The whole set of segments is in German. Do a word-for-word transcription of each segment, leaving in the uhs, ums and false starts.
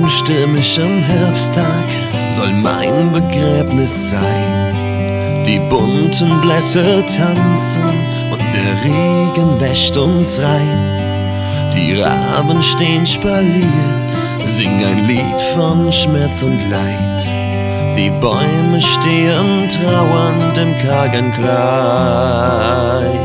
einem stürmischen Herbsttag soll mein Begräbnis sein. Die bunten Blätter tanzen und der Regen wäscht uns rein. Die Raben stehen spalier, sing ein Lied von Schmerz und Leid. Die Bäume stehen trauernd im kargen Kleid.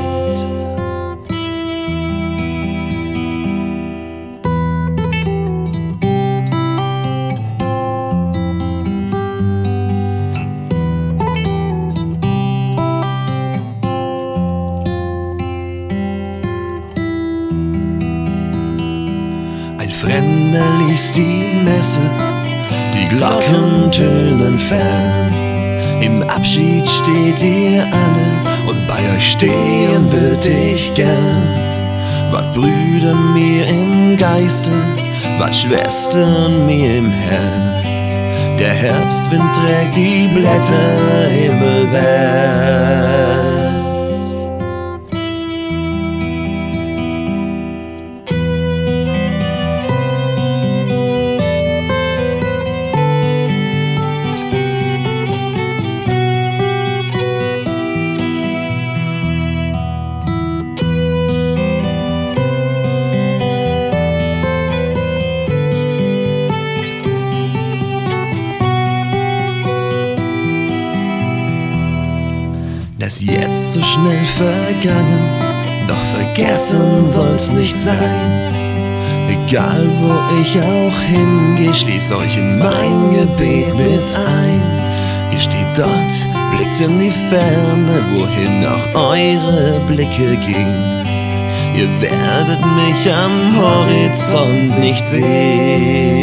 Ein Fremder liest die Messe, die Glocken tönen fern. Im Abschied steht ihr alle und bei euch stehen würd ich gern. Wart Brüder mir im Geiste, wart Schwestern mir im Herz. Der Herbstwind trägt die Blätter himmelwärts. Das jetzt so schnell vergangen, doch vergessen soll's nicht sein. Egal wo ich auch hingehe, schließ euch in mein Gebet mit ein. Ihr steht dort, blickt in die Ferne, wohin auch eure Blicke gehen. Ihr werdet mich am Horizont nicht sehen.